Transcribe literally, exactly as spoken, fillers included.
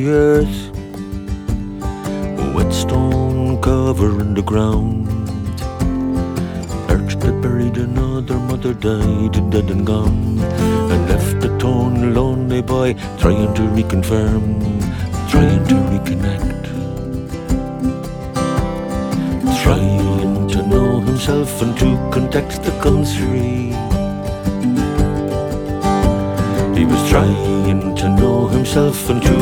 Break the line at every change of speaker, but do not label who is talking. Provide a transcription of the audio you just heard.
the earth, wet stone covering the ground. Earth that buried another mother died, dead and gone, and left the torn, lonely boy trying to reconfirm, trying to reconnect, trying to know himself and to contact the country. He was trying to know himself and to